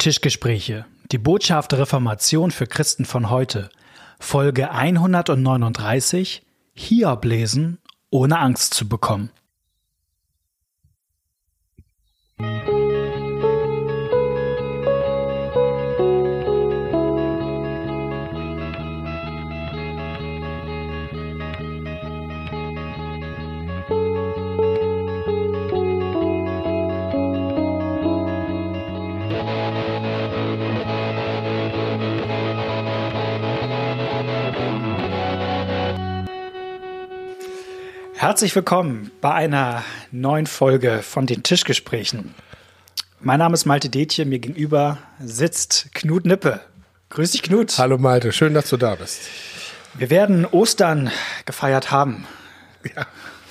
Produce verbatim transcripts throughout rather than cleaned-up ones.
Tischgespräche, die Botschaft der Reformation für Christen von heute. Folge hundertneununddreißig, Hiob lesen, ohne Angst zu bekommen. Herzlich willkommen bei einer neuen Folge von den Tischgesprächen. Mein Name ist Malte Detje, mir gegenüber sitzt Knut Nippe. Grüß dich, Knut. Hallo Malte, schön, dass du da bist. Wir werden Ostern gefeiert haben. Ja.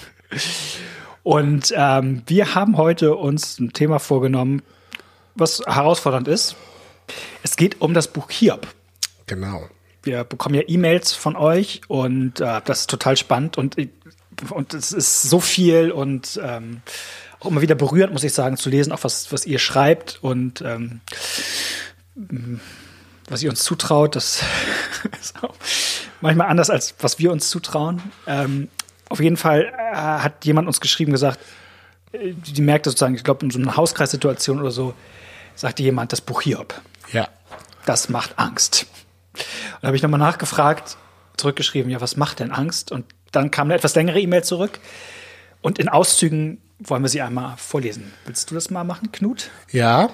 Und ähm, wir haben heute uns ein Thema vorgenommen, was herausfordernd ist. Es geht um das Buch Hiob. Genau. Wir bekommen ja E-Mails von euch und äh, das ist total spannend und Und es ist so viel und ähm, auch immer wieder berührend, muss ich sagen, zu lesen, auch was, was ihr schreibt und ähm, was ihr uns zutraut. Das ist auch manchmal anders, als was wir uns zutrauen. Ähm, auf jeden Fall äh, hat jemand uns geschrieben, gesagt, äh, die merkt das sozusagen, ich glaube, in so einer Hauskreissituation oder so, sagte jemand, das Buch Hiob. Ja. Das macht Angst. Und da habe ich nochmal nachgefragt, zurückgeschrieben, ja, was macht denn Angst? Und dann kam eine etwas längere E-Mail zurück. Und in Auszügen wollen wir sie einmal vorlesen. Willst du das mal machen, Knut? Ja.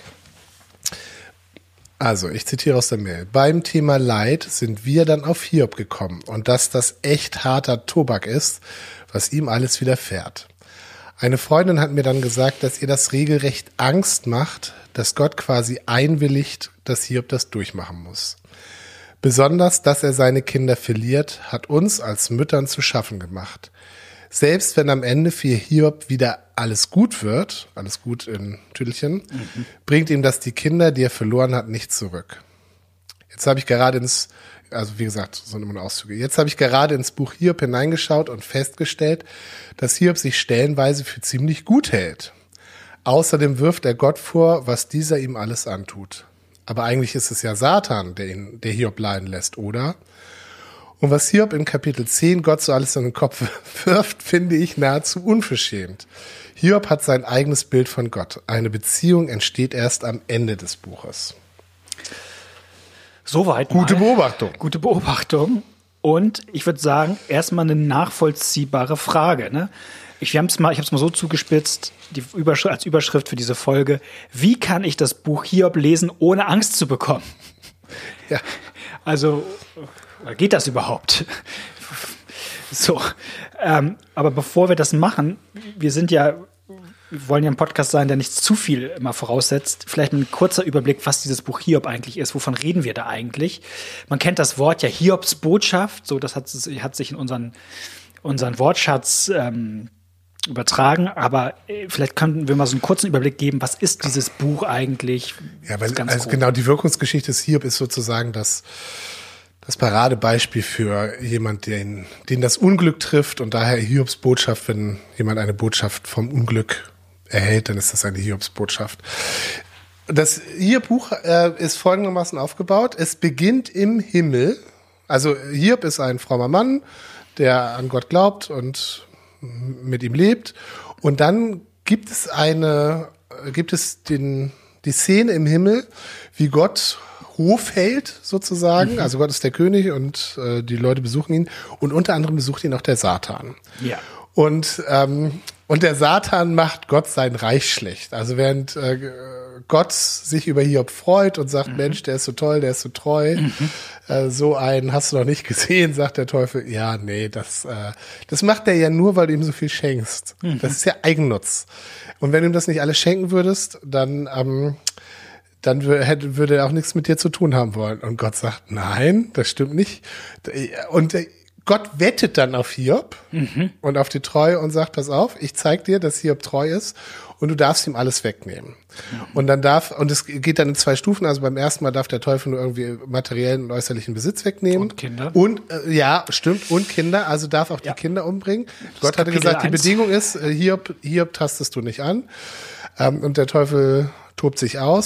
Also, ich zitiere aus der Mail. Beim Thema Leid sind wir dann auf Hiob gekommen und dass das echt harter Tobak ist, was ihm alles widerfährt. Eine Freundin hat mir dann gesagt, dass ihr das regelrecht Angst macht, dass Gott quasi einwilligt, dass Hiob das durchmachen muss. Besonders, dass er seine Kinder verliert, hat uns als Müttern zu schaffen gemacht. Selbst wenn am Ende für Hiob wieder alles gut wird, alles gut in Tüdelchen, mhm. bringt ihm das die Kinder, die er verloren hat, nicht zurück. Jetzt habe ich gerade ins, also wie gesagt, so immer Auszüge. Jetzt habe ich gerade ins Buch Hiob hineingeschaut und festgestellt, dass Hiob sich stellenweise für ziemlich gut hält. Außerdem wirft er Gott vor, was dieser ihm alles antut. Aber eigentlich ist es ja Satan, der ihn, der Hiob leiden lässt, oder? Und was Hiob in Kapitel zehn Gott so alles in den Kopf wirft, finde ich nahezu unverschämt. Hiob hat sein eigenes Bild von Gott. Eine Beziehung entsteht erst am Ende des Buches. Soweit Gute mal. Beobachtung. Gute Beobachtung. Und ich würde sagen, erstmal eine nachvollziehbare Frage, ne? Ich habe es mal, ich habe es mal so zugespitzt, die Überschrift, als Überschrift für diese Folge: Wie kann ich das Buch Hiob lesen, ohne Angst zu bekommen? Ja. Also, geht das überhaupt? So, ähm, aber bevor wir das machen, wir sind ja, wir wollen ja ein Podcast sein, der nicht zu viel immer voraussetzt. Vielleicht ein kurzer Überblick, was dieses Buch Hiob eigentlich ist. Wovon reden wir da eigentlich? Man kennt das Wort ja Hiobs Botschaft. So, das hat, hat sich in unseren, unseren Wortschatz ähm, übertragen, aber vielleicht könnten wir mal so einen kurzen Überblick geben, was ist dieses Buch eigentlich? Ja, weil also genau die Wirkungsgeschichte des Hiob ist sozusagen das, das Paradebeispiel für jemand, den, den das Unglück trifft, und daher Hiobs Botschaft, wenn jemand eine Botschaft vom Unglück erhält, dann ist das eine Hiobs Botschaft. Das Hiob-Buch äh, ist folgendermaßen aufgebaut. Es beginnt im Himmel. Also Hiob ist ein frommer Mann, der an Gott glaubt und mit ihm lebt, und dann gibt es eine, gibt es den, die Szene im Himmel, wie Gott Hof hält sozusagen, mhm. also Gott ist der König und äh, die Leute besuchen ihn, und unter anderem besucht ihn auch der Satan. Ja. Und, ähm, und der Satan macht Gott sein Reich schlecht. Also während äh, Gott sich über Hiob freut und sagt, mhm. Mensch, der ist so toll, der ist so treu, mhm. äh, so einen hast du noch nicht gesehen, sagt der Teufel, ja, nee, das, äh, das macht er ja nur, weil du ihm so viel schenkst. Mhm. Das ist ja Eigennutz. Und wenn du ihm das nicht alles schenken würdest, dann, ähm, dann hätte, würde er auch nichts mit dir zu tun haben wollen. Und Gott sagt, nein, das stimmt nicht. Und äh, Gott wettet dann auf Hiob mhm. und auf die Treue und sagt, pass auf, ich zeig dir, dass Hiob treu ist und du darfst ihm alles wegnehmen. Mhm. Und dann darf, und es geht dann in zwei Stufen, also beim ersten Mal darf der Teufel nur irgendwie materiellen und äußerlichen Besitz wegnehmen. Und Kinder. Und, äh, ja, stimmt, und Kinder, also darf auch ja. die Kinder umbringen. Das Gott hatte gesagt, die Bedingung ist, äh, Hiob, Hiob tastest du nicht an. Ähm, und der Teufel tobt sich aus.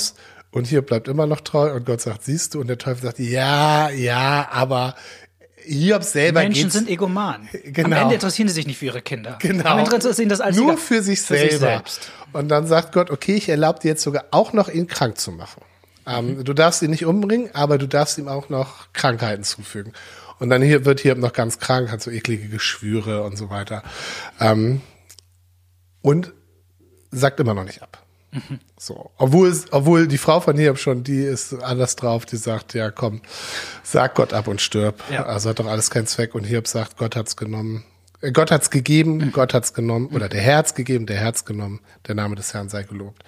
Und Hiob bleibt immer noch treu und Gott sagt, siehst du? Und der Teufel sagt, ja, ja, aber Hiob selber Menschen geht's, sind Egoman. Genau. Am Ende interessieren sie sich nicht für ihre Kinder. Genau. Am Ende interessieren das als nur für sich für selber. sich selbst. Und dann sagt Gott, okay, ich erlaube dir jetzt sogar auch noch, ihn krank zu machen. Ähm, mhm. Du darfst ihn nicht umbringen, aber du darfst ihm auch noch Krankheiten zufügen. Und dann hier wird Hiob noch ganz krank, hat so eklige Geschwüre und so weiter. Ähm, und sagt immer noch nicht ab. Mhm. So, obwohl, obwohl die Frau von Hiob schon, die ist anders drauf, die sagt, ja komm, sag Gott ab und stirb. Ja. Also hat doch alles keinen Zweck. Und Hiob sagt, Gott hat's genommen. Äh, Gott hat's gegeben, mhm. Gott hat's genommen. Oder der Herr hat's gegeben, der Herr hat's genommen. Der Name des Herrn sei gelobt.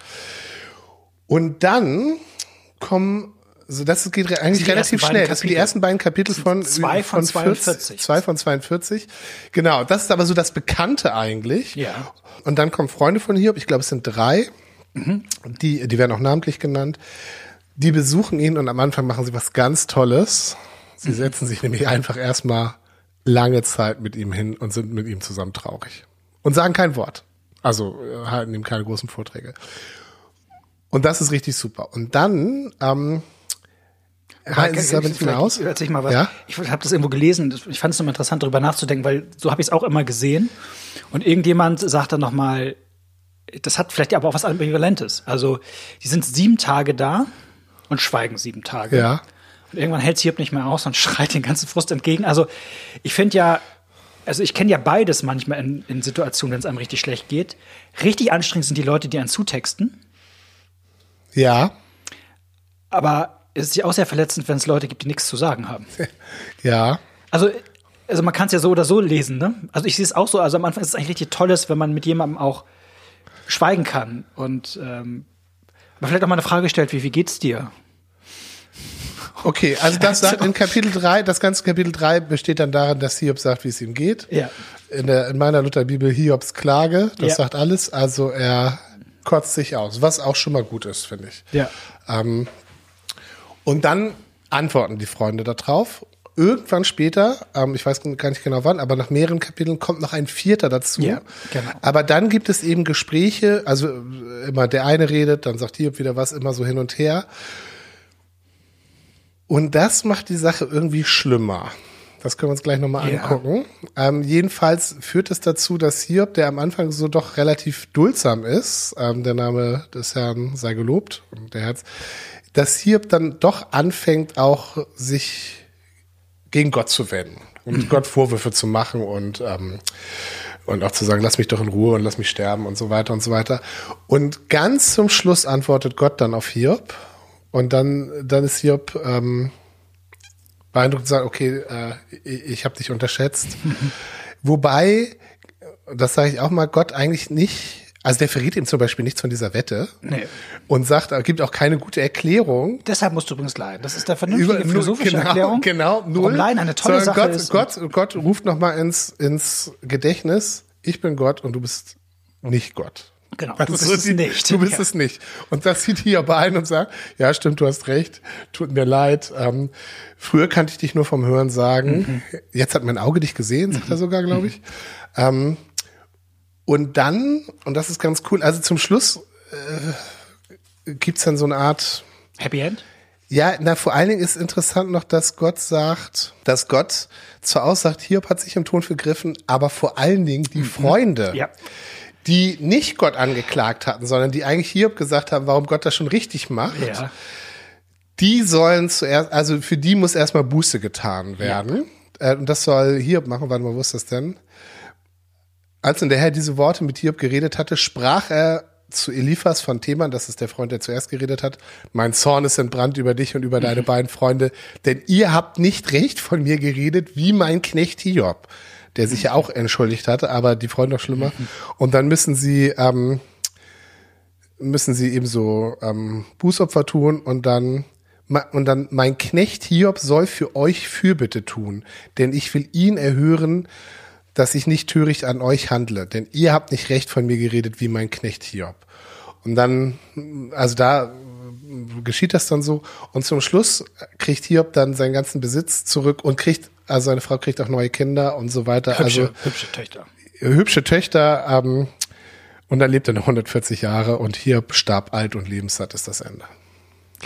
Und dann kommen, so das geht eigentlich relativ schnell. Das sind die ersten beiden Kapitel von zwei von, von zweiundvierzig. Zwei von zweiundvierzig. Genau, das ist aber so das Bekannte eigentlich. Ja. Und dann kommen Freunde von Hiob, ich glaube es sind drei. Mhm. Die, die werden auch namentlich genannt. Die besuchen ihn und am Anfang machen sie was ganz Tolles. Sie mhm. setzen sich nämlich einfach erstmal lange Zeit mit ihm hin und sind mit ihm zusammen traurig. Und sagen kein Wort. Also halten ihm keine großen Vorträge. Und das ist richtig super. Und dann ähm, halten sie es aber nicht mehr aus. Erzähl mal was. Ja? Ich habe das irgendwo gelesen. Ich fand es nochmal interessant, darüber nachzudenken, weil so habe ich es auch immer gesehen. Und irgendjemand sagt dann nochmal, das hat vielleicht aber auch was Ambivalentes. Also, die sind sieben Tage da und schweigen sieben Tage. Ja. Und irgendwann hält Hiob nicht mehr aus und schreit den ganzen Frust entgegen. Also, ich finde ja, also ich kenne ja beides manchmal in, in Situationen, wenn es einem richtig schlecht geht. Richtig anstrengend sind die Leute, die einen zutexten. Ja. Aber es ist ja auch sehr verletzend, wenn es Leute gibt, die nichts zu sagen haben. Ja. Also, also man kann es ja so oder so lesen, ne? Also ich sehe es auch so. Also am Anfang ist es eigentlich richtig Tolles, wenn man mit jemandem auch schweigen kann und ähm, aber vielleicht auch mal eine Frage stellt, wie, wie geht's dir? Okay, also das sagt in Kapitel drei, das ganze Kapitel drei besteht dann darin, dass Hiob sagt, wie es ihm geht. Ja. In, der, in meiner Lutherbibel Hiobs Klage, das ja. sagt alles, also er kotzt sich aus, was auch schon mal gut ist, finde ich. Ja. Ähm, und dann antworten die Freunde darauf. Irgendwann später, ähm, ich weiß gar nicht genau wann, aber nach mehreren Kapiteln kommt noch ein vierter dazu. Ja, genau. Aber dann gibt es eben Gespräche, also immer der eine redet, dann sagt Hiob wieder was, immer so hin und her. Und das macht die Sache irgendwie schlimmer. Das können wir uns gleich nochmal ja. angucken. Ähm, jedenfalls führt es dazu, dass Hiob, der am Anfang so doch relativ duldsam ist, ähm, der Name des Herrn sei gelobt, und der Herz, dass Hiob dann doch anfängt, auch sich gegen Gott zu wenden und mhm. Gott Vorwürfe zu machen und ähm, und auch zu sagen, lass mich doch in Ruhe und lass mich sterben und so weiter und so weiter. Und ganz zum Schluss antwortet Gott dann auf Hiob und dann dann ist Hiob ähm, beeindruckt und sagt, okay, äh, ich, ich habe dich unterschätzt. Mhm. Wobei, das sage ich auch mal, Gott eigentlich nicht. Also der verrät ihm zum Beispiel nichts von dieser Wette nee. und sagt, gibt auch keine gute Erklärung. Deshalb musst du übrigens leiden. Das ist der vernünftige Über, philosophische genau, Erklärung. Genau, null. Warum Leiden eine tolle Sache Gott, ist. Gott, Gott ruft nochmal ins, ins Gedächtnis, ich bin Gott und du bist nicht Gott. Genau, du bist es nicht. Du bist ja. es nicht. Und das sieht Hiob ein und sagt, ja stimmt, du hast recht, tut mir leid. Ähm, früher kannte ich dich nur vom Hören sagen. Mhm. Jetzt hat mein Auge dich gesehen, sagt er sogar, glaube ich. Ähm, Und dann, und das ist ganz cool, also zum Schluss äh, gibt's dann so eine Art Happy End? Ja, na vor allen Dingen ist interessant noch, dass Gott sagt, dass Gott zwar aussagt, Hiob hat sich im Ton vergriffen, aber vor allen Dingen die Freunde, ja. die nicht Gott angeklagt hatten, sondern die eigentlich Hiob gesagt haben, warum Gott das schon richtig macht, ja. die sollen zuerst, also für die muss erstmal Buße getan werden. Ja. Äh, und das soll Hiob machen, warte mal, wo ist das denn? Als nun der Herr diese Worte mit Hiob geredet hatte, sprach er zu Eliphas von Teman, das ist der Freund, der zuerst geredet hat, mein Zorn ist entbrannt über dich und über mhm. deine beiden Freunde, denn ihr habt nicht recht von mir geredet, wie mein Knecht Hiob, der sich ja auch entschuldigt hatte, aber die Freunde noch schlimmer. Mhm. Und dann müssen sie ähm, müssen sie eben so ähm, Bußopfer tun und dann und dann mein Knecht Hiob soll für euch Fürbitte tun, denn ich will ihn erhören, dass ich nicht töricht an euch handle, denn ihr habt nicht recht von mir geredet wie mein Knecht Hiob. Und dann, also da geschieht das dann so. Und zum Schluss kriegt Hiob dann seinen ganzen Besitz zurück und kriegt, also seine Frau kriegt auch neue Kinder und so weiter. Hübsche, also hübsche Töchter. Hübsche Töchter. Ähm, und dann lebt er noch hundertvierzig Jahre und Hiob starb alt und lebenssatt ist das Ende.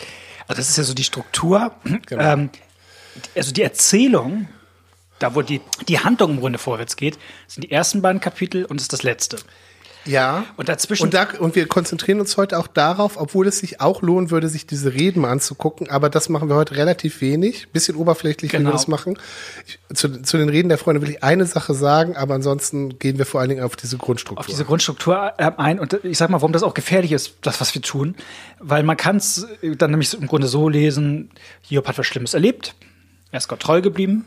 Also das ist ja so die Struktur. Genau. Ähm, also die Erzählung, da wo die, die Handlung im Grunde vorwärts geht, sind die ersten beiden Kapitel und ist das letzte. Ja. Und dazwischen. Und, da, und wir konzentrieren uns heute auch darauf, obwohl es sich auch lohnen würde, sich diese Reden mal anzugucken, aber das machen wir heute relativ wenig, bisschen oberflächlich, Genau. wie wir das machen. Ich, zu, zu den Reden der Freunde will ich eine Sache sagen, aber ansonsten gehen wir vor allen Dingen auf diese Grundstruktur. Auf diese Grundstruktur äh, ein. Und ich sag mal, warum das auch gefährlich ist, das, was wir tun. Weil man kann es dann nämlich im Grunde so lesen, Hiob hat was Schlimmes erlebt, er ist Gott treu geblieben,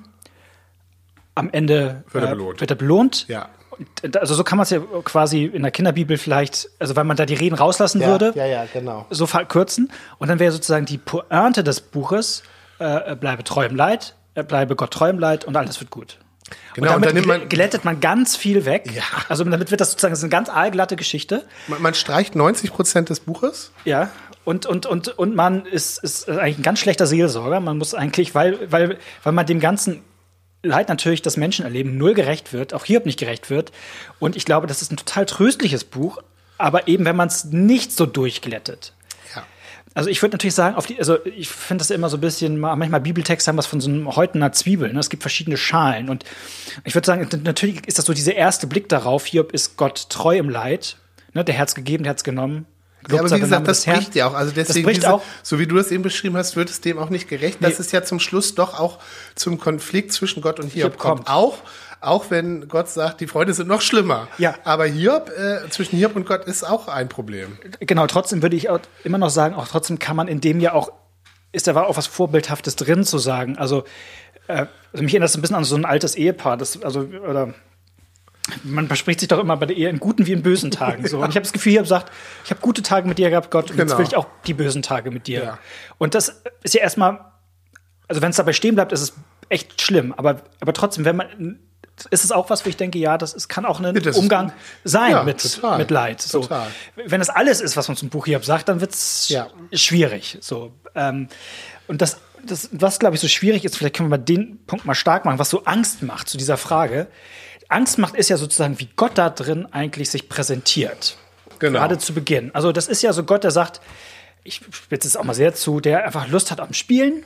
am Ende Wird er äh, belohnt. wird er belohnt. Ja. Und, also so kann man es ja quasi in der Kinderbibel vielleicht, also weil man da die Reden rauslassen Ja, würde, ja, ja, genau. so verkürzen. Und dann wäre sozusagen die Pointe des Buches, äh, bleibe treu im Leid, äh, bleibe Gott treu im Leid und alles wird gut. Genau, und damit und dann nimmt man- glättet man ganz viel weg. Ja. Also damit wird das sozusagen, das ist eine ganz allglatte Geschichte. Man, man streicht neunzig Prozent des Buches. Ja. Und, und, und, und man ist, ist eigentlich ein ganz schlechter Seelsorger. Man muss eigentlich, weil, weil, weil man dem ganzen Leid natürlich, das Menschen erleben, null gerecht wird, auch Hiob nicht gerecht wird. Und ich glaube, das ist ein total tröstliches Buch, aber eben, wenn man es nicht so durchglättet. Ja. Also ich würde natürlich sagen, auf die, also ich finde das ja immer so ein bisschen, manchmal Bibeltexte haben was von so einem Häutener Zwiebel. Ne? Es gibt verschiedene Schalen. Und ich würde sagen, natürlich ist das so dieser erste Blick darauf, Hiob ist Gott treu im Leid. Ne? Der Herz gegeben, der Herz genommen. Ja, aber wie gesagt, das bricht ja auch. Also deswegen, bricht diese, auch. so wie du das eben beschrieben hast, wird es dem auch nicht gerecht. Nee. Dass es ja zum Schluss doch auch zum Konflikt zwischen Gott und Hiob Hiob kommt. kommt. Auch, auch wenn Gott sagt, die Freunde sind noch schlimmer. Ja. Aber Hiob, äh, zwischen Hiob und Gott ist auch ein Problem. Genau, trotzdem würde ich auch immer noch sagen, auch trotzdem kann man in dem ja auch, ist da war auch was Vorbildhaftes drin zu sagen. Also, äh, also mich erinnert das ein bisschen an so ein altes Ehepaar, das, also, oder man verspricht sich doch immer bei der Ehe in guten wie in bösen Tagen. So. Und ich habe das Gefühl, ich habe gesagt, ich habe gute Tage mit dir gehabt, Gott, und Genau. jetzt will ich auch die bösen Tage mit dir. Ja. Und das ist ja erstmal, also wenn es dabei stehen bleibt, ist es echt schlimm. Aber, aber trotzdem, wenn man, ist es auch was, wo ich denke, ja, das ist, kann auch ein Das ist- Umgang sein Ja, mit, total. mit Leid. So. Total. Wenn das alles ist, was man zum Buch hier sagt, dann wird es Ja. schwierig. So. Ähm, und das, das, was, glaube ich, so schwierig ist, vielleicht können wir mal den Punkt mal stark machen, was so Angst macht zu dieser Frage. Angst macht ist ja sozusagen, wie Gott da drin eigentlich sich präsentiert. Genau. Gerade zu Beginn. Also das ist ja so Gott, der sagt, ich spitze es auch mal sehr zu, der einfach Lust hat am Spielen.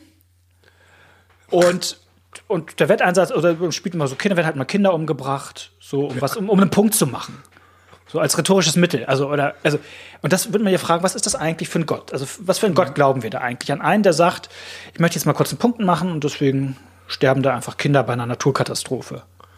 Und, und der Wetteinsatz, oder spielt immer so Kinder, werden halt mal Kinder umgebracht, so um was, um, um einen Punkt zu machen. So als rhetorisches Mittel. Also, oder, also, und das würde man ja fragen, was ist das eigentlich für ein Gott? Also, was für ein Gott glauben wir da eigentlich? An einen, der sagt, ich möchte jetzt mal kurz einen Punkt machen und deswegen sterben da einfach Kinder bei einer Naturkatastrophe.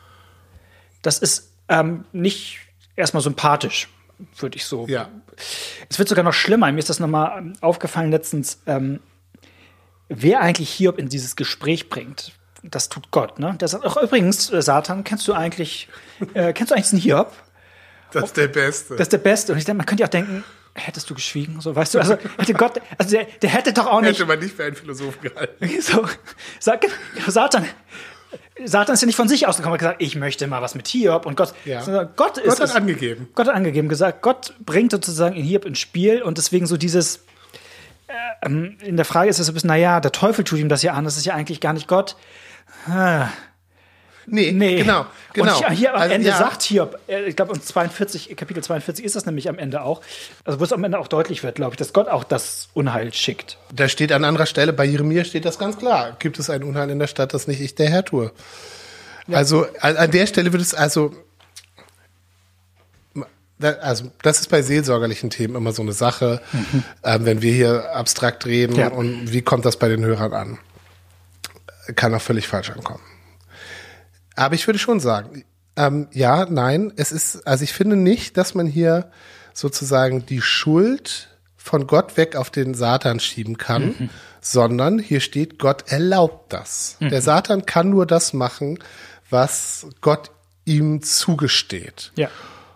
Das ist ähm, nicht erstmal sympathisch, würde ich so. Ja. Es wird sogar noch schlimmer. Mir ist das nochmal aufgefallen letztens, ähm, wer eigentlich Hiob in dieses Gespräch bringt. Das tut Gott, ne? Der sagt, ach, übrigens, äh, Satan, kennst du eigentlich, äh, kennst du eigentlich diesen Hiob? Das ist der Beste. Das ist der Beste. Und ich denke, man könnte ja auch denken, hättest du geschwiegen, so, weißt du, also hätte Gott, also der, der hätte doch auch nicht. Hätte man nicht für einen Philosophen gehalten. So, sag, Satan, Satan ist ja nicht von sich ausgekommen, hat gesagt, ich möchte mal was mit Hiob und Gott, Ja. sondern Gott ist Gott hat es. angegeben. Gott hat angegeben, gesagt, Gott bringt sozusagen in Hiob ins Spiel und deswegen so dieses, äh, ähm, in der Frage ist es so ein bisschen, naja, der Teufel tut ihm das ja an, das ist ja eigentlich gar nicht Gott. Ah, Nee, nee. genau, genau. Und hier, hier am Also, Ende ja. sagt Hiob, äh, ich glaube, in zweiundvierzig, Kapitel zweiundvierzig ist das nämlich am Ende auch, also wo es am Ende auch deutlich wird, glaube ich, dass Gott auch das Unheil schickt. Da steht an anderer Stelle, bei Jeremia steht das ganz klar. Gibt es ein Unheil in der Stadt, das nicht ich, der Herr, tue? Also an, an der Stelle wird es also, da, also das ist bei seelsorgerlichen Themen immer so eine Sache, mhm. ähm, wenn wir hier abstrakt reden Ja. und wie kommt das bei den Hörern an? Kann auch völlig falsch ankommen. Aber ich würde schon sagen, ähm, ja, nein, es ist, also ich finde nicht, dass man hier sozusagen die Schuld von Gott weg auf den Satan schieben kann, mhm. sondern hier steht, Gott erlaubt das. Mhm. Der Satan kann nur das machen, was Gott ihm zugesteht. Ja.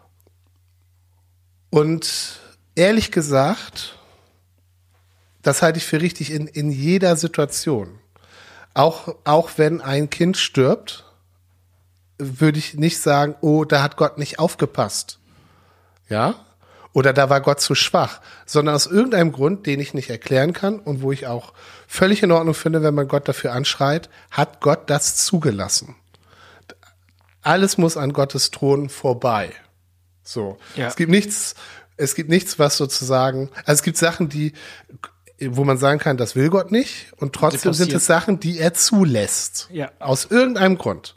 Und ehrlich gesagt, das halte ich für richtig in, in jeder Situation. Auch, auch wenn ein Kind stirbt, würde ich nicht sagen, oh, da hat Gott nicht aufgepasst. Ja? Oder da war Gott zu schwach. Sondern aus irgendeinem Grund, den ich nicht erklären kann und wo ich auch völlig in Ordnung finde, wenn man Gott dafür anschreit, hat Gott das zugelassen. Alles muss an Gottes Thron vorbei. So. Ja. Es gibt nichts, es gibt nichts, was sozusagen, also es gibt Sachen, die wo man sagen kann, das will Gott nicht. Und trotzdem sind es Sachen, die er zulässt. Ja. Aus irgendeinem Grund.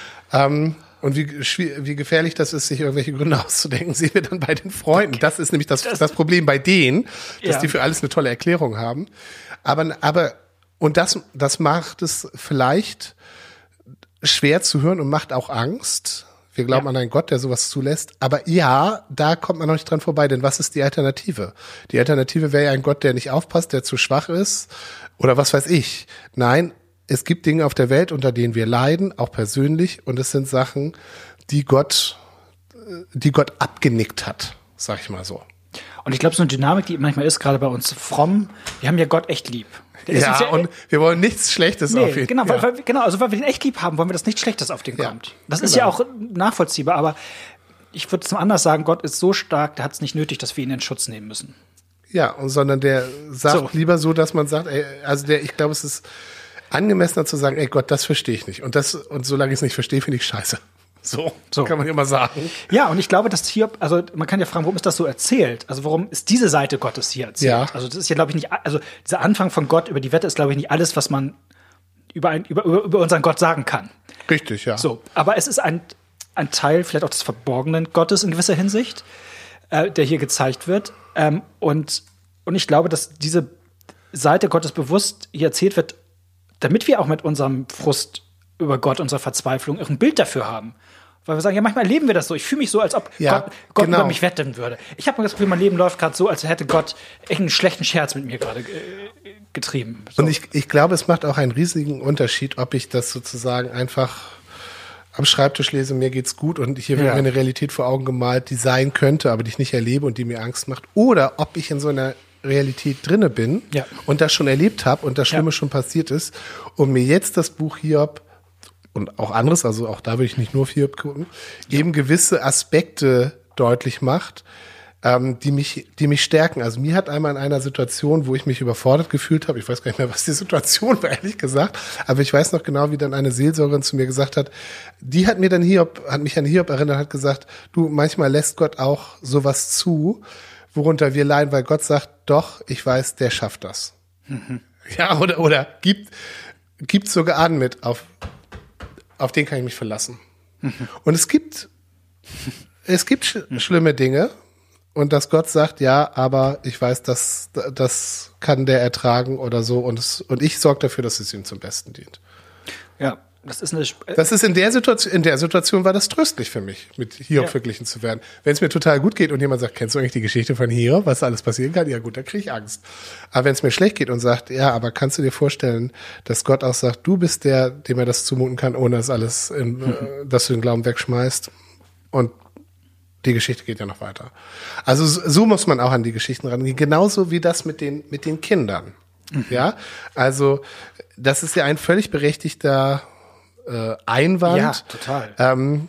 Ähm, und wie, wie gefährlich das ist, sich irgendwelche Gründe auszudenken, sehen wir dann bei den Freunden. Das ist nämlich das, das, das Problem bei denen, dass ja. die für alles eine tolle Erklärung haben. Aber, aber, und das, das macht es vielleicht schwer zu hören und macht auch Angst. Wir glauben ja. an einen Gott, der sowas zulässt. Aber ja, da kommt man noch nicht dran vorbei, denn was ist die Alternative? Die Alternative wäre ja ein Gott, der nicht aufpasst, der zu schwach ist oder was weiß ich. Nein, es gibt Dinge auf der Welt, unter denen wir leiden, auch persönlich. Und es sind Sachen, die Gott, die Gott abgenickt hat, sag ich mal so. Und ich glaube, so eine Dynamik, die manchmal ist, gerade bei uns fromm, wir haben ja Gott echt lieb. Ja, ja, und wir wollen nichts Schlechtes nee, auf ihn. Genau, ja. weil, weil, genau, also weil wir den echt lieb haben, wollen wir, dass nichts Schlechtes auf den ja, kommt. Das genau. ist ja auch nachvollziehbar, aber ich würde zum anders sagen, Gott ist so stark, der hat es nicht nötig, dass wir ihn in Schutz nehmen müssen. Ja, und, sondern der sagt so. lieber so, dass man sagt, ey, also der, ich glaube, es ist angemessener zu sagen, ey Gott, das verstehe ich nicht. Und das, und solange ich es nicht verstehe, finde ich scheiße. So, so kann man immer sagen. Ja, und ich glaube, dass hier, also man kann ja fragen, warum ist das so erzählt? Also warum ist diese Seite Gottes hier erzählt? Ja. Also das ist ja, glaube ich, nicht, also dieser Anfang von Gott über die Wette ist, glaube ich, nicht alles, was man über, ein, über, über unseren Gott sagen kann. Richtig, ja. So, aber es ist ein, ein Teil vielleicht auch des verborgenen Gottes in gewisser Hinsicht, äh, der hier gezeigt wird. Ähm, und, und ich glaube, dass diese Seite Gottes bewusst hier erzählt wird, damit wir auch mit unserem Frust über Gott, unserer Verzweiflung, ein Bild dafür haben. Weil wir sagen, ja, manchmal leben wir das so. Ich fühle mich so, als ob ja, Gott, Gott genau. über mich wetten würde. Ich habe das Gefühl, mein Leben läuft gerade so, als hätte Gott einen schlechten Scherz mit mir gerade äh, getrieben. So. Und ich, ich glaube, es macht auch einen riesigen Unterschied, ob ich das sozusagen einfach am Schreibtisch lese, mir geht's gut und hier wird ja. mir eine Realität vor Augen gemalt, die sein könnte, aber die ich nicht erlebe und die mir Angst macht. Oder ob ich in so einer Realität drinne bin ja. und das schon erlebt habe und das Schlimme ja. schon passiert ist und mir jetzt das Buch Hiob und auch anderes, also auch da würde ich nicht nur auf Hiob gucken, ja. eben gewisse Aspekte deutlich macht, ähm, die mich, die mich stärken. Also mir hat einmal in einer Situation, wo ich mich überfordert gefühlt habe, ich weiß gar nicht mehr, was die Situation war, ehrlich gesagt, aber ich weiß noch genau, wie dann eine Seelsorgerin zu mir gesagt hat, die hat mir dann Hiob, hat mich an Hiob erinnert, hat gesagt, du, manchmal lässt Gott auch sowas zu, worunter wir leiden, weil Gott sagt, doch, ich weiß, der schafft das. Mhm. Ja, oder, oder gibt, gibt sogar an mit auf, auf den kann ich mich verlassen. Mhm. Und es gibt, es gibt sch- mhm. schlimme Dinge und dass Gott sagt, ja, aber ich weiß, das, das kann der ertragen oder so und es, und ich sorge dafür, dass es ihm zum Besten dient. Ja, das ist eine, Sp- das ist in der Situation, in der Situation war das tröstlich für mich, mit Hiob ja. verglichen zu werden. Wenn es mir total gut geht und jemand sagt, kennst du eigentlich die Geschichte von Hiob, was alles passieren kann? Ja gut, da kriege ich Angst. Aber wenn es mir schlecht geht und sagt, ja, aber kannst du dir vorstellen, dass Gott auch sagt, du bist der, dem er das zumuten kann, ohne dass alles, in, mhm. äh, dass du den Glauben wegschmeißt. Und die Geschichte geht ja noch weiter. Also so muss man auch an die Geschichten rangehen. Genauso wie das mit den, mit den Kindern. Mhm. Ja, also das ist ja ein völlig berechtigter Äh, Einwand. Ja, total. Ähm,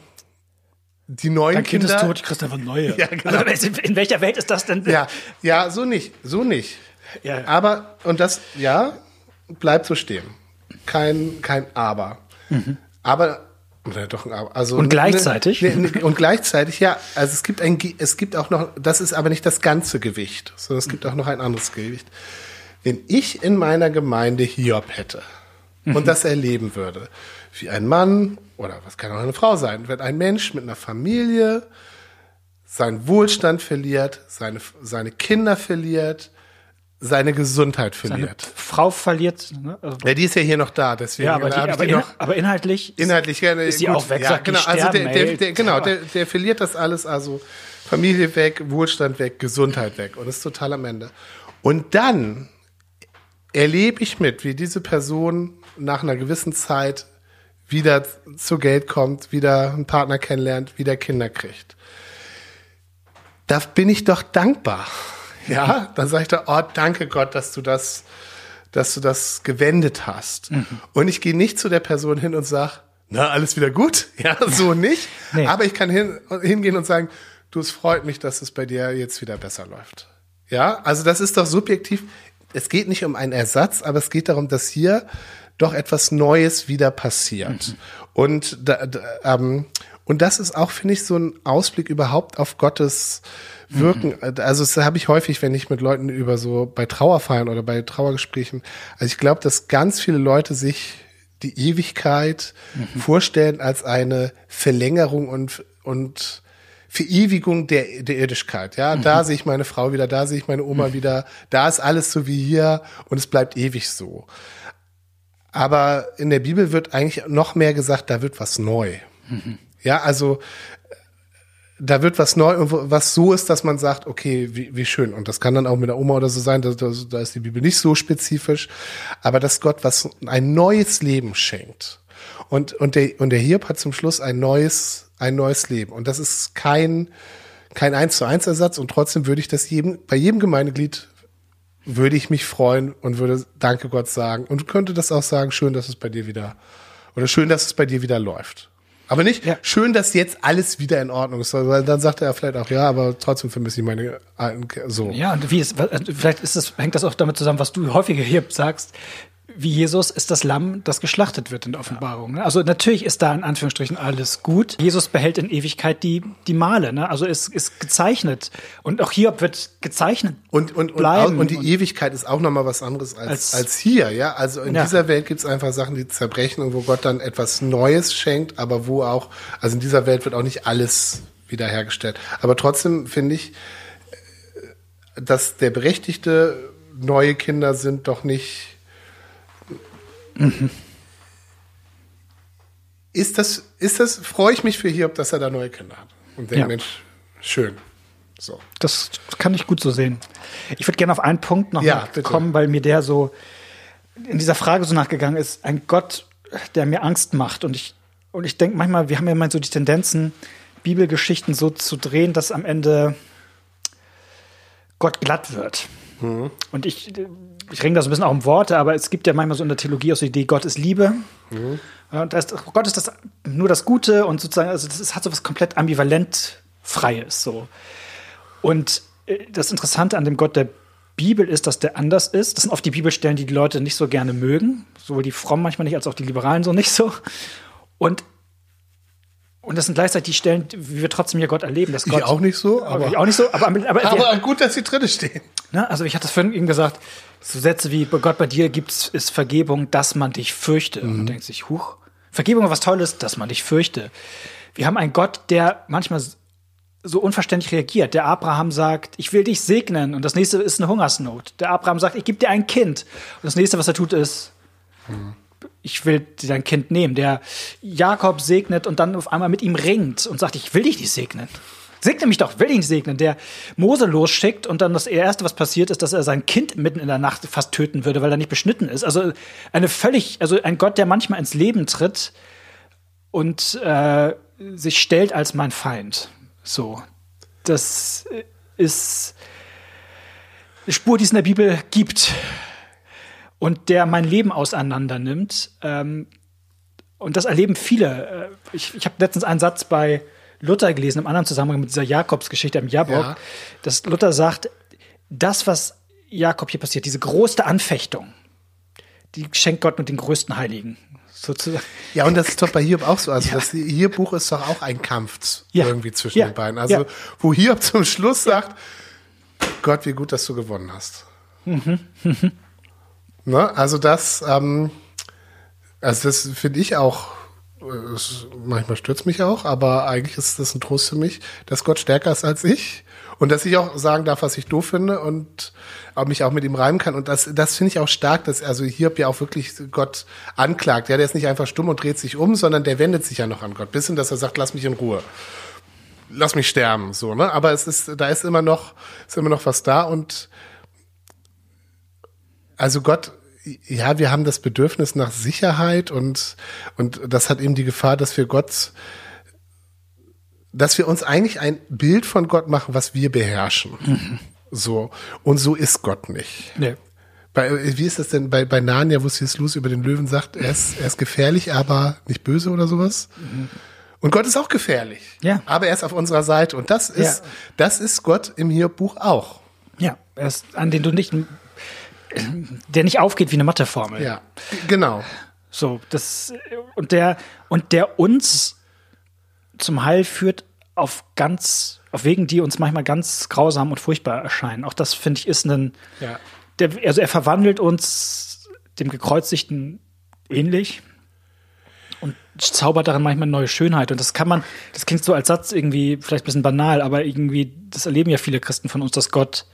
die neuen Dein Kind Kinder. ist tot, ich krieg einfach neue. Ja, genau. Also in welcher Welt ist das denn? Ja, ja, so nicht, so nicht. Ja. Aber, und das, ja, bleibt so stehen. Kein, kein Aber. Mhm. Aber, oder doch ein Aber. Also, und gleichzeitig? Ne, ne, und gleichzeitig, ja, also es gibt ein, es gibt auch noch, das ist aber nicht das ganze Gewicht, sondern es gibt auch noch ein anderes Gewicht. Wenn ich in meiner Gemeinde Hiob hätte mhm. und das erleben würde, wie ein Mann, oder was kann auch eine Frau sein, wenn ein Mensch mit einer Familie seinen Wohlstand verliert, seine, seine Kinder verliert, seine Gesundheit verliert. Seine Frau verliert. Ne? Also ja, die ist ja hier noch da, deswegen. Ja, aber, die, aber, die in, noch, aber inhaltlich, inhaltlich gerne, ist sie gut, auch weg. Ja, sagt, genau, also der, der, der, genau, ja. der, der verliert das alles, also Familie weg, Wohlstand weg, Gesundheit weg und ist total am Ende. Und dann erlebe ich mit, wie diese Person nach einer gewissen Zeit wieder zu Geld kommt, wieder einen Partner kennenlernt, wieder Kinder kriegt. Da bin ich doch dankbar. Ja, dann sage ich doch, oh, danke Gott, dass du das, dass du das gewendet hast. Mhm. Und ich gehe nicht zu der Person hin und sage, na, alles wieder gut? Ja, so nicht. Nee. Aber ich kann hin, hingehen und sagen, du, es freut mich, dass es bei dir jetzt wieder besser läuft. Ja, also das ist doch subjektiv. Es geht nicht um einen Ersatz, aber es geht darum, dass hier doch etwas Neues wieder passiert. Mhm. Und, da, da, ähm, Und das ist auch, finde ich, so ein Ausblick überhaupt auf Gottes Wirken. Mhm. Also das habe ich häufig, wenn ich mit Leuten über so bei Trauerfeiern oder bei Trauergesprächen, also ich glaube, dass ganz viele Leute sich die Ewigkeit mhm. vorstellen als eine Verlängerung und, und Verewigung der, der Irdischkeit. Ja, mhm. da sehe ich meine Frau wieder, da sehe ich meine Oma mhm. wieder, da ist alles so wie hier und es bleibt ewig so. Aber in der Bibel wird eigentlich noch mehr gesagt, da wird was neu. Mhm. Ja, also da wird was neu, was so ist, dass man sagt, okay, wie, wie schön. Und das kann dann auch mit der Oma oder so sein, da, da, da ist die Bibel nicht so spezifisch. Aber dass Gott was ein neues Leben schenkt. Und, und der, und der Hiob hat zum Schluss ein neues, ein neues Leben. Und das ist kein, kein eins zu eins Ersatz. Und trotzdem würde ich das jedem, bei jedem Gemeindeglied würde ich mich freuen und würde Danke Gott sagen. Und könnte das auch sagen, schön, dass es bei dir wieder, oder schön, dass es bei dir wieder läuft. Aber nicht ja. schön, dass jetzt alles wieder in Ordnung ist, weil dann sagt er vielleicht auch, ja, aber trotzdem vermisse ich meine alten, so. Ja, und wie ist, vielleicht ist das, hängt das auch damit zusammen, was du häufiger hier sagst, wie Jesus ist das Lamm, das geschlachtet wird in der Offenbarung. Ne? Also natürlich ist da in Anführungsstrichen alles gut. Jesus behält in Ewigkeit die, die Male, ne? Also ist, ist gezeichnet. Und auch Hiob wird gezeichnet und, und, bleiben. Und, und die und Ewigkeit ist auch nochmal was anderes als, als, als hier. Ja, also in ja. dieser Welt gibt es einfach Sachen, die zerbrechen und wo Gott dann etwas Neues schenkt, aber wo auch, also in dieser Welt wird auch nicht alles wiederhergestellt. Aber trotzdem finde ich, dass der Berechtigte neue Kinder sind doch nicht. Mhm. Ist das, ist das, freue ich mich für Hiob, dass er da neue Kinder hat. Und denke, ja. Mensch, schön. So. Das kann ich gut so sehen. Ich würde gerne auf einen Punkt noch ja, kommen, weil mir der so in dieser Frage so nachgegangen ist. Ein Gott, der mir Angst macht. Und ich, und ich denke manchmal, wir haben ja mal so die Tendenzen, Bibelgeschichten so zu drehen, dass am Ende Gott glatt wird. Mhm. Und ich, ich ringe da so ein bisschen auch um Worte, aber es gibt ja manchmal so in der Theologie auch so die Idee, Gott ist Liebe. Mhm. Und das, Gott ist das, nur das Gute und sozusagen, also das ist, hat so was komplett ambivalent Freies. So. Und das Interessante an dem Gott der Bibel ist, dass der anders ist. Das sind oft die Bibelstellen, die die Leute nicht so gerne mögen. Sowohl die Frommen manchmal nicht, als auch die Liberalen so nicht so. Und Und das sind gleichzeitig die Stellen, wie wir trotzdem hier Gott erleben. Dass Gott, ich auch nicht so. Aber ich auch nicht so. Aber, aber, aber, aber gut, dass sie drin stehen. Ne, also ich hatte vorhin eben gesagt, so Sätze wie, bei Gott, bei dir gibt's, ist Vergebung, dass man dich fürchte. Mhm. Und man denkt sich, huch, Vergebung ist was Tolles, dass man dich fürchte. Wir haben einen Gott, der manchmal so unverständlich reagiert. Der Abraham sagt, ich will dich segnen. Und das nächste ist eine Hungersnot. Der Abraham sagt, ich gebe dir ein Kind. Und das nächste, was er tut, ist, mhm. ich will dir dein Kind nehmen. Der Jakob segnet und dann auf einmal mit ihm ringt und sagt, ich will dich nicht segnen. Segne mich doch, will dich nicht segnen. Der Mose losschickt und dann das Erste, was passiert, ist, dass er sein Kind mitten in der Nacht fast töten würde, weil er nicht beschnitten ist. Also eine völlig, also ein Gott, der manchmal ins Leben tritt und äh, sich stellt als mein Feind. So, das ist eine Spur, die es in der Bibel gibt. Und der mein Leben auseinander nimmt. Ähm, und das erleben viele. Ich, ich habe letztens einen Satz bei Luther gelesen, im anderen Zusammenhang mit dieser Jakobsgeschichte im Jabok, ja. dass Luther sagt, das, was Jakob hier passiert, diese große Anfechtung, die schenkt Gott mit den größten Heiligen. Sozusagen. Ja, und das ist doch bei Hiob auch so. Also ja. das Hiob-Buch ist doch auch ein Kampf ja. irgendwie zwischen ja. den beiden. Also ja. wo Hiob zum Schluss sagt, Gott, wie gut, dass du gewonnen hast. Mhm. Ne? Also das, ähm, also das finde ich auch, es, manchmal stürzt mich auch, aber eigentlich ist das ein Trost für mich, dass Gott stärker ist als ich und dass ich auch sagen darf, was ich doof finde und auch mich auch mit ihm reimen kann. Und das, das finde ich auch stark, dass also Hiob ja auch wirklich Gott anklagt. Ja, der ist nicht einfach stumm und dreht sich um, sondern der wendet sich ja noch an Gott, bis hin, dass er sagt, lass mich in Ruhe. Lass mich sterben, so, ne? Aber es ist, da ist immer noch, ist immer noch was da und also Gott, ja, wir haben das Bedürfnis nach Sicherheit und, und das hat eben die Gefahr, dass wir Gott, dass wir uns eigentlich ein Bild von Gott machen, was wir beherrschen. Mhm. So. Und so ist Gott nicht. Nee. Bei, wie ist das denn bei, bei Narnia, wo C S. Lewis über den Löwen sagt, er ist, er ist gefährlich, aber nicht böse oder sowas? Mhm. Und Gott ist auch gefährlich. Ja. Aber er ist auf unserer Seite. Und das ist, ja. das ist Gott im Hiob-Buch auch. Ja, er ist, an den du nicht, der nicht aufgeht wie eine Matheformel. Ja, genau. So, das, und der, und der uns zum Heil führt auf ganz, auf Wegen, die uns manchmal ganz grausam und furchtbar erscheinen. Auch das, finde ich, ist ein, Ja. der, also er verwandelt uns dem Gekreuzigten ähnlich und zaubert darin manchmal neue Schönheit. Und das kann man, das klingt so als Satz irgendwie vielleicht ein bisschen banal, aber irgendwie, das erleben ja viele Christen von uns, dass Gott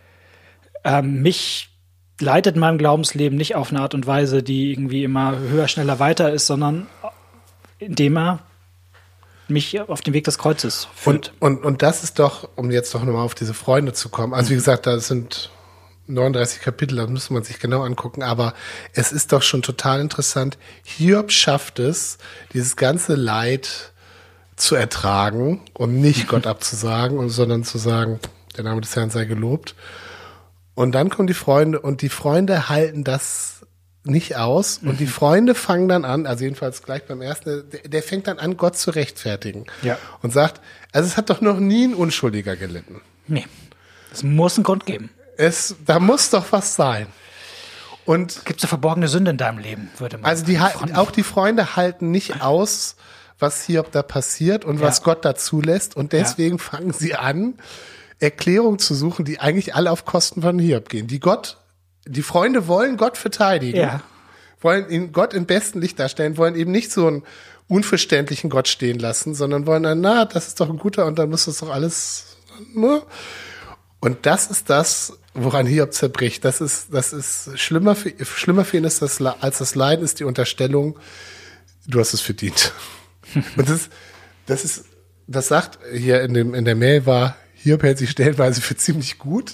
ähm, mich leitet in meinem Glaubensleben nicht auf eine Art und Weise, die irgendwie immer höher, schneller, weiter ist, sondern indem er mich auf den Weg des Kreuzes führt. Und, und, und das ist doch, um jetzt doch nochmal auf diese Freunde zu kommen, also wie gesagt, da sind neununddreißig Kapitel, das müsste man sich genau angucken, aber es ist doch schon total interessant. Hiob schafft es, dieses ganze Leid zu ertragen und nicht Gott abzusagen, sondern zu sagen, der Name des Herrn sei gelobt. Und dann kommen die Freunde und die Freunde halten das nicht aus und die Freunde fangen dann an, also jedenfalls gleich beim ersten, der, der fängt dann an, Gott zu rechtfertigen. Ja. Und sagt, also es hat doch noch nie ein Unschuldiger gelitten. Nee, es muss einen Grund geben. Es, da muss doch was sein. Und Gibt es eine verborgene Sünde in deinem Leben, würde man also die, fragen. auch die Freunde halten nicht aus, was hier da passiert und Ja. was Gott da zulässt. Und deswegen Ja. fangen sie an, Erklärungen zu suchen, die eigentlich alle auf Kosten von Hiob gehen. Die Gott, die Freunde wollen Gott verteidigen, Ja. wollen ihn Gott im besten Licht darstellen, wollen eben nicht so einen unverständlichen Gott stehen lassen, sondern wollen dann, na, das ist doch ein guter und dann muss das doch alles, ne? Und das ist das, woran Hiob zerbricht. Das ist, das ist schlimmer für, schlimmer für ihn ist das, als das Leiden ist die Unterstellung, du hast es verdient. Und das, das ist, das sagt hier in dem, in der Mail war, Hiob hält sich stellenweise für ziemlich gut.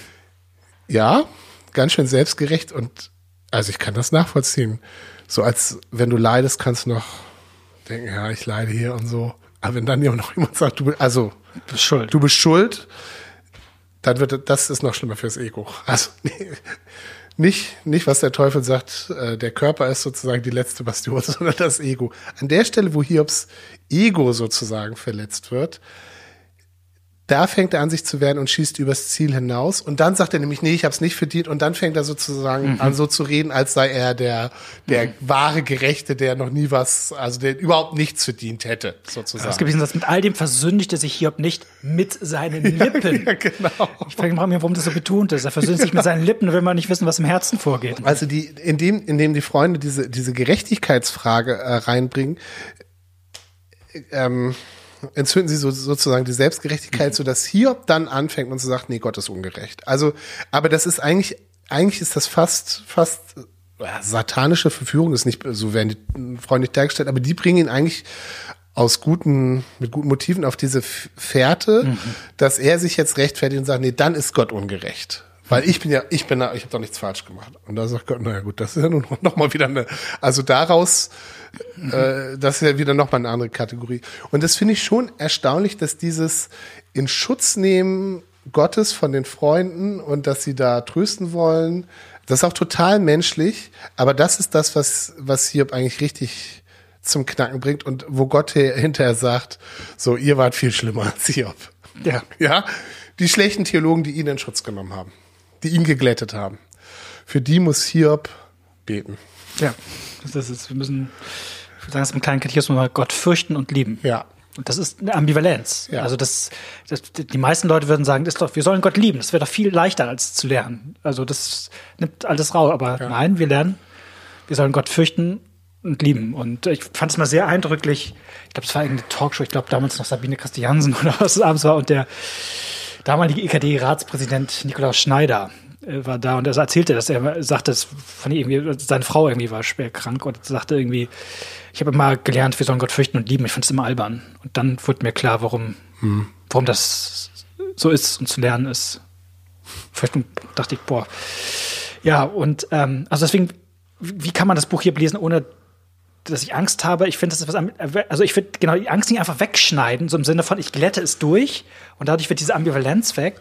Ja, ganz schön selbstgerecht und, also ich kann das nachvollziehen. So als, wenn du leidest, kannst du noch denken, ja, ich leide hier und so. Aber wenn dann noch jemand sagt, du bist, also, Du bist schuld. du bist schuld, dann wird das ist noch schlimmer fürs Ego. Also nee, nicht, nicht, was der Teufel sagt, äh, der Körper ist sozusagen die letzte Bastion, sondern das Ego. An der Stelle, wo Hiobs Ego sozusagen verletzt wird, da fängt er an, sich zu wehren und schießt übers Ziel hinaus. Und dann sagt er nämlich, nee, ich habe es nicht verdient. Und dann fängt er sozusagen Mhm. an, so zu reden, als sei er der, der mhm. wahre Gerechte, der noch nie was, also der überhaupt nichts verdient hätte, sozusagen. Es gibt diesen Satz, mit all dem versündigte sich Hiob nicht mit seinen Lippen. Ja, genau. Ich frage mich, warum das so betont ist. Er versündigt sich mit seinen Lippen, will man nicht wissen, was im Herzen vorgeht. Also die, indem, indem die Freunde diese, diese Gerechtigkeitsfrage äh, reinbringen, ähm, entzünden sie so, sozusagen die Selbstgerechtigkeit, so dass Hiob dann anfängt und so sagt, nee, Gott ist ungerecht. Also, aber das ist eigentlich, eigentlich ist das fast, fast ja, satanische Verführung, ist nicht, so werden die Freunde nicht dargestellt, aber die bringen ihn eigentlich aus guten, mit guten Motiven auf diese Fährte, mhm. dass er sich jetzt rechtfertigt und sagt, nee, dann ist Gott ungerecht. Weil ich bin ja, ich bin da, ich habe doch nichts falsch gemacht. Und da sagt Gott, naja gut, das ist ja nun noch mal wieder eine, also daraus, mhm. äh, das ist ja wieder noch mal eine andere Kategorie. Und das finde ich schon erstaunlich, dass dieses in Schutz nehmen Gottes von den Freunden und dass sie da trösten wollen, das ist auch total menschlich, aber das ist das, was, was Hiob eigentlich richtig zum Knacken bringt und wo Gott hinterher sagt, so, ihr wart viel schlimmer als Hiob. Ja. Ja, die schlechten Theologen, die ihn in Schutz genommen haben, die ihn geglättet haben. Für die muss Hiob beten. Ja, das ist, wir müssen, ich würde sagen, das ist im kleinen Katechismus mal Gott fürchten und lieben. Ja. Und das ist eine Ambivalenz. Ja. Also das, das, die meisten Leute würden sagen, das ist doch, wir sollen Gott lieben. Das wäre doch viel leichter, als zu lernen. Also das nimmt alles raus. Aber ja. nein, wir lernen, wir sollen Gott fürchten und lieben. Und ich fand es mal sehr eindrücklich. Ich glaube, es war irgendeine Talkshow. Ich glaube, damals noch Sabine Christiansen oder was es abends war. Und der damalige E K D-Ratspräsident Nikolaus Schneider äh, war da und er erzählte, dass er sagte, dass von irgendwie, seine Frau irgendwie war schwer krank und sagte irgendwie, ich habe immer gelernt, wir sollen Gott fürchten und lieben. Ich fand es immer albern. Und dann wurde mir klar, warum, hm. warum das so ist und zu lernen ist. Fürchten, dachte ich, boah. Ja, und ähm, also deswegen, wie kann man das Buch hier lesen, ohne dass ich Angst habe? Ich finde, das ist was, also ich würde genau die Angst nicht einfach wegschneiden, so im Sinne von, ich glätte es durch und dadurch wird diese Ambivalenz weg.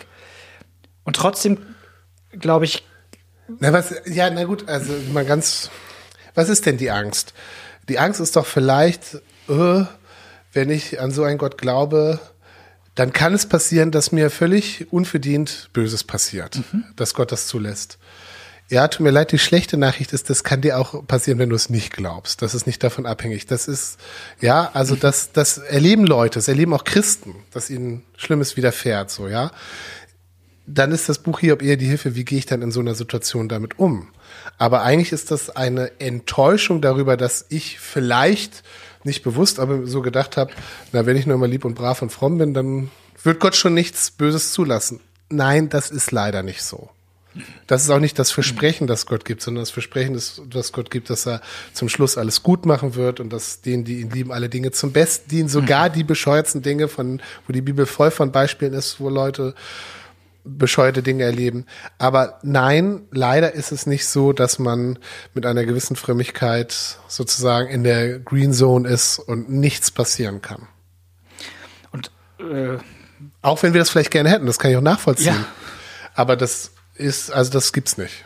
Und trotzdem, glaube ich. Na, was, ja, na gut, also mal ganz, was ist denn die Angst? Die Angst ist doch vielleicht, äh, wenn ich an so einen Gott glaube, dann kann es passieren, dass mir völlig unverdient Böses passiert, mhm. dass Gott das zulässt. Ja, tut mir leid, die schlechte Nachricht ist, das kann dir auch passieren, wenn du es nicht glaubst. Das ist nicht davon abhängig. Das ist, ja, also das, das erleben Leute, das erleben auch Christen, dass ihnen Schlimmes widerfährt, so, ja. Dann ist das Buch Hiob eher die Hilfe, wie gehe ich dann in so einer Situation damit um? Aber eigentlich ist das eine Enttäuschung darüber, dass ich vielleicht nicht bewusst, aber so gedacht habe, na, wenn ich nur mal lieb und brav und fromm bin, dann wird Gott schon nichts Böses zulassen. Nein, das ist leider nicht so. Das ist auch nicht das Versprechen, das Gott gibt, sondern das Versprechen, das, das Gott gibt, dass er zum Schluss alles gut machen wird und dass denen, die ihn lieben, alle Dinge zum Besten dienen. Sogar die bescheuertsten Dinge, von, wo die Bibel voll von Beispielen ist, wo Leute bescheuerte Dinge erleben. Aber nein, leider ist es nicht so, dass man mit einer gewissen Frömmigkeit sozusagen in der Green Zone ist und nichts passieren kann. Und äh, auch wenn wir das vielleicht gerne hätten, das kann ich auch nachvollziehen. Ja. Aber das ist, also das gibt's nicht.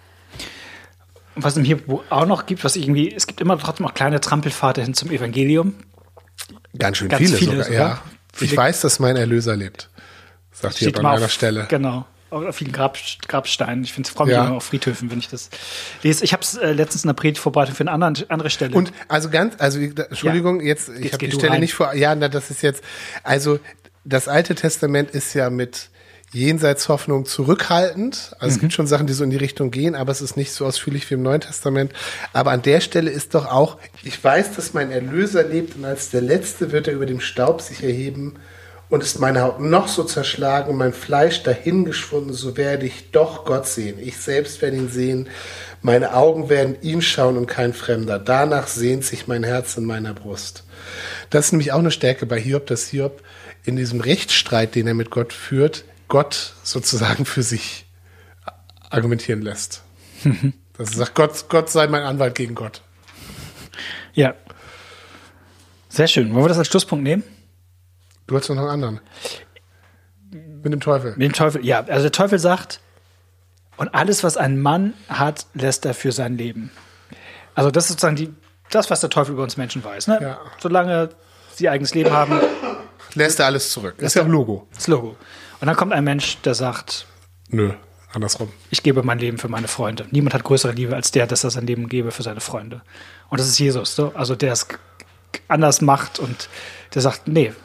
Und was es hier auch noch gibt, was irgendwie, es gibt immer trotzdem auch kleine Trampelpfade hin zum Evangelium. Ganz schön Ganz viele, viele sogar, sogar. ja. Viele. Ich weiß, dass mein Erlöser lebt. Sagt hier an einer auf, Stelle. Genau. Auf vielen Grab, Grabsteinen. Ich finde es freue mich Ja. immer auf Friedhöfen, wenn ich das lese. Ich habe es äh, letztens in der Predigt vorbereitet für eine andere, andere Stelle. Und also ganz, also Entschuldigung, Ja. jetzt, ich Jetzt habe geh die du Stelle rein. nicht vor. Ja, na, das ist jetzt, also das Alte Testament ist ja mit Jenseitshoffnung zurückhaltend. Also es gibt schon Sachen, die so in die Richtung gehen, aber es ist nicht so ausführlich wie im Neuen Testament. Aber an der Stelle ist doch auch, ich weiß, dass mein Erlöser lebt und als der Letzte wird er über dem Staub sich erheben und ist meine Haut noch so zerschlagen und mein Fleisch dahingeschwunden, so werde ich doch Gott sehen. Ich selbst werde ihn sehen. Meine Augen werden ihn schauen und kein Fremder. Danach sehnt sich mein Herz in meiner Brust. Das ist nämlich auch eine Stärke bei Hiob, dass Hiob in diesem Rechtsstreit, den er mit Gott führt, Gott sozusagen für sich argumentieren lässt. Dass er sagt, Gott, Gott sei mein Anwalt gegen Gott. Ja. Sehr schön. Wollen wir das als Schlusspunkt nehmen? Du hast doch noch einen anderen. Mit dem Teufel. Mit dem Teufel, ja. Also der Teufel sagt, und alles, was ein Mann hat, lässt er für sein Leben. Also das ist sozusagen die, das, was der Teufel über uns Menschen weiß. Ne? Ja. Solange sie eigenes Leben haben, Lässt er alles zurück. Das ist ja ein Logo. das Logo. Und dann kommt ein Mensch, der sagt, Nö, andersrum. ich gebe mein Leben für meine Freunde. Niemand hat größere Liebe als der, dass er sein Leben gebe für seine Freunde. Und das ist Jesus, so. Also der es anders macht und der sagt, nee,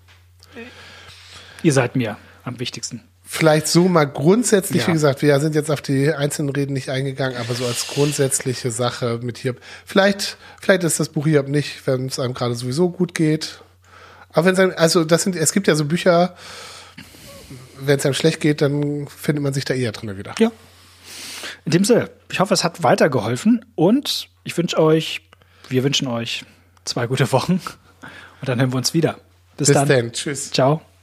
ihr seid mir am wichtigsten. Vielleicht so mal grundsätzlich, Ja. wie gesagt, wir sind jetzt auf die einzelnen Reden nicht eingegangen, aber so als grundsätzliche Sache mit Hiob. Vielleicht, vielleicht ist das Buch Hiob nicht, wenn es einem gerade sowieso gut geht. Aber wenn es einem, also das sind, es gibt ja so Bücher, wenn es einem schlecht geht, dann findet man sich da eher drin wieder. Ja. In dem Sinne, ich hoffe, es hat weitergeholfen und ich wünsche euch, wir wünschen euch zwei gute Wochen und dann hören wir uns wieder. Bis, Bis dann. dann. Tschüss. Ciao.